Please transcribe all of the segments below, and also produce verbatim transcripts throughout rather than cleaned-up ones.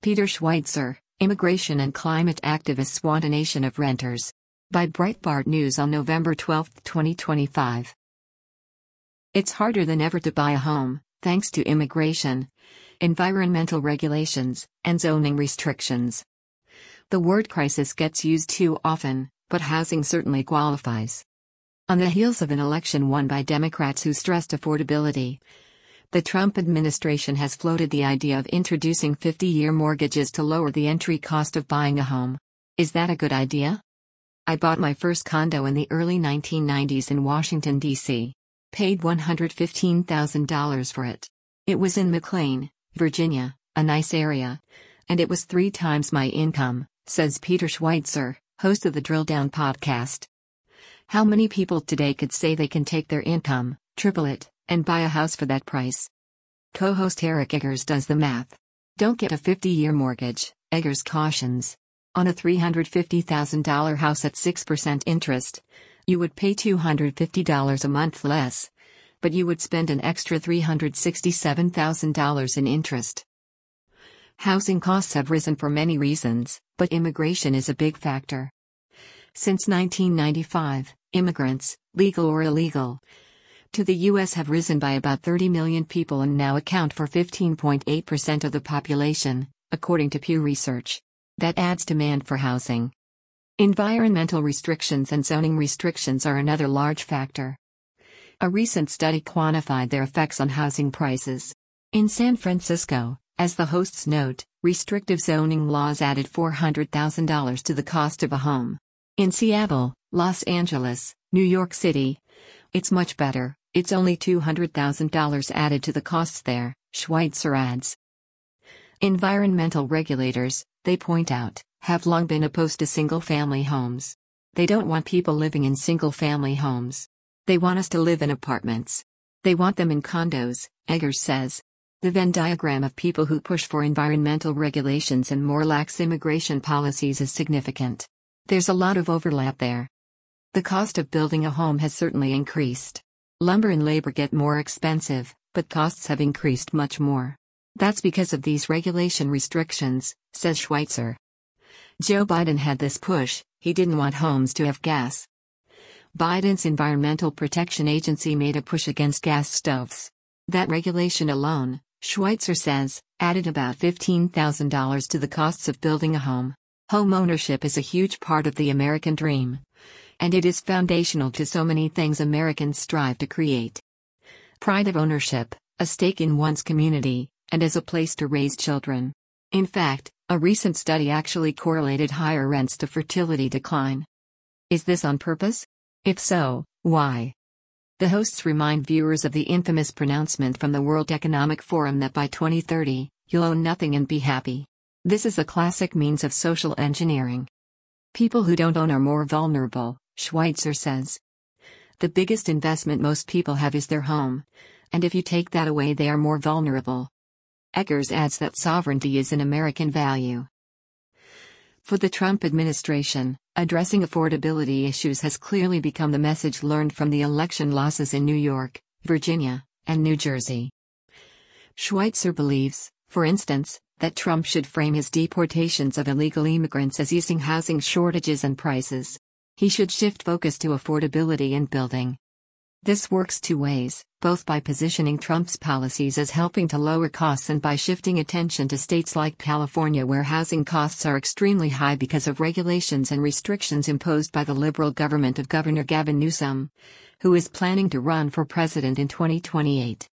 Peter Schweitzer, Immigration and Climate Activists Want a Nation of Renters. By Breitbart News on November twelfth, twenty twenty-five. It's harder than ever to buy a home, thanks to immigration, environmental regulations, and zoning restrictions. The word crisis gets used too often, but housing certainly qualifies. On the heels of an election won by Democrats who stressed affordability, the Trump administration has floated the idea of introducing fifty-year mortgages to lower the entry cost of buying a home. Is that a good idea? I bought my first condo in the early nineteen nineties in Washington, D C Paid one hundred fifteen thousand dollars for it. It was in McLean, Virginia, a nice area. And it was three times my income, says Peter Schweitzer, host of the Drill Down podcast. How many people today could say they can take their income, triple it, and buy a house for that price? Co-host Eric Eggers does the math. Don't get a fifty-year mortgage, Eggers cautions. On a three hundred fifty thousand dollars house at six percent interest, you would pay two hundred fifty dollars a month less, but you would spend an extra three hundred sixty-seven thousand dollars in interest. Housing costs have risen for many reasons, but immigration is a big factor. Since nineteen ninety-five, immigrants, legal or illegal, to the U S have risen by about thirty million people and now account for fifteen point eight percent of the population, according to Pew Research. That adds demand for housing. Environmental restrictions and zoning restrictions are another large factor. A recent study quantified their effects on housing prices. In San Francisco, as the hosts note, restrictive zoning laws added four hundred thousand dollars to the cost of a home. In Seattle, Los Angeles, New York City, it's much better. It's only two hundred thousand dollars added to the costs there, Schweitzer adds. Environmental regulators, they point out, have long been opposed to single-family homes. They don't want people living in single-family homes. They want us to live in apartments. They want them in condos, Eggers says. The Venn diagram of people who push for environmental regulations and more lax immigration policies is significant. There's a lot of overlap there. The cost of building a home has certainly increased. Lumber and labor get more expensive, but costs have increased much more. That's because of these regulation restrictions, says Schweitzer. Joe Biden had this push. He didn't want homes to have gas. Biden's Environmental Protection Agency made a push against gas stoves. That regulation alone, Schweitzer says, added about fifteen thousand dollars to the costs of building a home. Home ownership is a huge part of the American dream. And it is foundational to so many things Americans strive to create. Pride of ownership, a stake in one's community, and as a place to raise children. In fact, a recent study actually correlated higher rents to fertility decline. Is this on purpose? If so, why? The hosts remind viewers of the infamous pronouncement from the World Economic Forum that by twenty thirty, you'll own nothing and be happy. This is a classic means of social engineering. People who don't own are more vulnerable, Schweitzer says. The biggest investment most people have is their home, and if you take that away, they are more vulnerable. Eggers adds that sovereignty is an American value. For the Trump administration, addressing affordability issues has clearly become the message learned from the election losses in New York, Virginia, and New Jersey. Schweitzer believes, for instance, that Trump should frame his deportations of illegal immigrants as easing housing shortages and prices. He should shift focus to affordability and building. This works two ways, both by positioning Trump's policies as helping to lower costs and by shifting attention to states like California where housing costs are extremely high because of regulations and restrictions imposed by the liberal government of Governor Gavin Newsom, who is planning to run for president in twenty twenty-eight.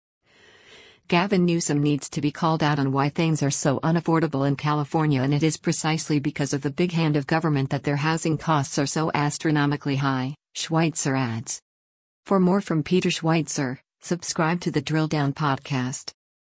Gavin Newsom needs to be called out on why things are so unaffordable in California, and it is precisely because of the big hand of government that their housing costs are so astronomically high, Schweitzer adds. For more from Peter Schweitzer, subscribe to the Drill Down podcast.